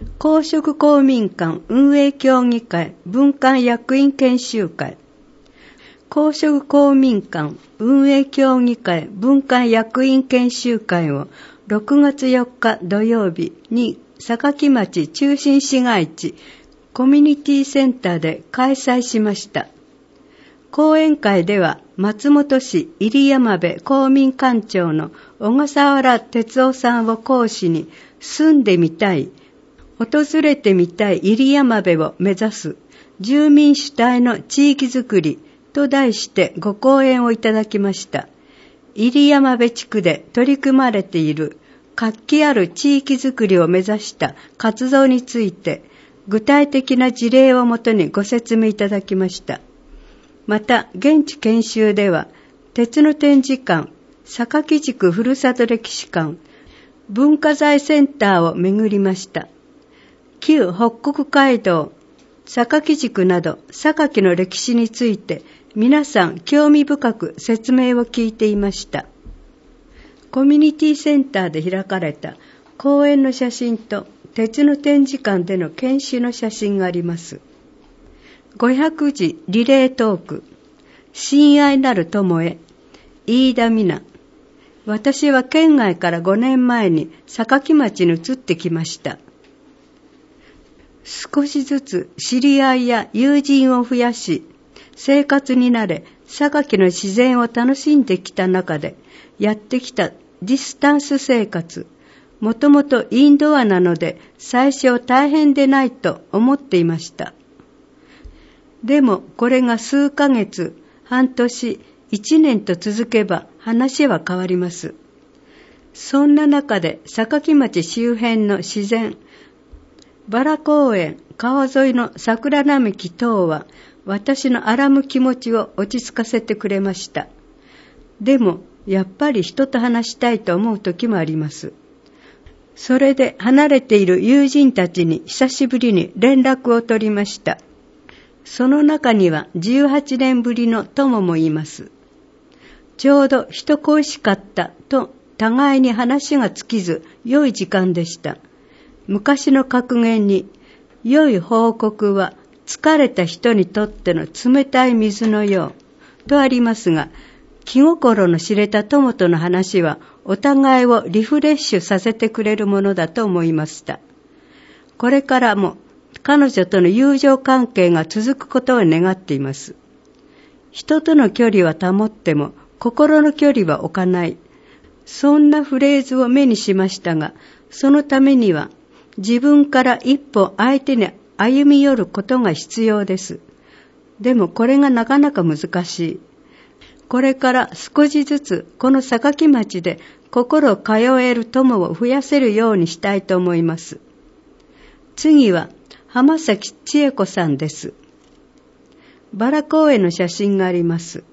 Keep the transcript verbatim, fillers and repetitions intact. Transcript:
公職公民館運営協議会分館役員研修会。公職公民館運営協議会分館役員研修会をろくがつよっか土曜日に坂城町中心市街地コミュニティセンターで開催しました。講演会では松本市入山部公民館長の小笠原哲夫さんを講師に住んでみたい、訪れてみたい入山部を目指す住民主体の地域づくりと題してご講演をいただきました。入山部地区で取り組まれている活気ある地域づくりを目指した活動について具体的な事例をもとにご説明いただきました。また現地研修では鉄の展示館、坂城地区ふるさと歴史館、文化財センターを巡りました。旧北国街道、坂城地区など坂の歴史について皆さん興味深く説明を聞いていました。コミュニティセンターで開かれた講演の写真と鉄の展示館での研修の写真があります。ごひゃくじリレートーク、親愛なる友へ、飯田美奈。私は県外からごねんまえに坂城町に移ってきました。少しずつ知り合いや友人を増やし、生活に慣れ、坂城の自然を楽しんできた中で、やってきたディスタンス生活。もともとインドアなので、最初大変でないと思っていました。でも、これが数ヶ月、半年、一年と続けば話は変わります。そんな中で、坂城町周辺の自然、バラ公園、川沿いの桜並木等は、私の荒む気持ちを落ち着かせてくれました。でも、やっぱり人と話したいと思う時もあります。それで離れている友人たちに久しぶりに連絡を取りました。その中にはじゅうはちねんぶりの友もいます。ちょうど人恋しかったと互いに話が尽きず良い時間でした。昔の格言に、良い報告は疲れた人にとっての冷たい水のようとありますが、気心の知れた友との話はお互いをリフレッシュさせてくれるものだと思いました。これからも彼女との友情関係が続くことを願っています。人との距離は保っても心の距離は置かない。そんなフレーズを目にしましたが、そのためには自分から一歩相手に歩み寄ることが必要です。でもこれがなかなか難しい。これから少しずつこの坂城町で心を通える友を増やせるようにしたいと思います。次は浜崎千恵子さんです。バラ公園の写真があります。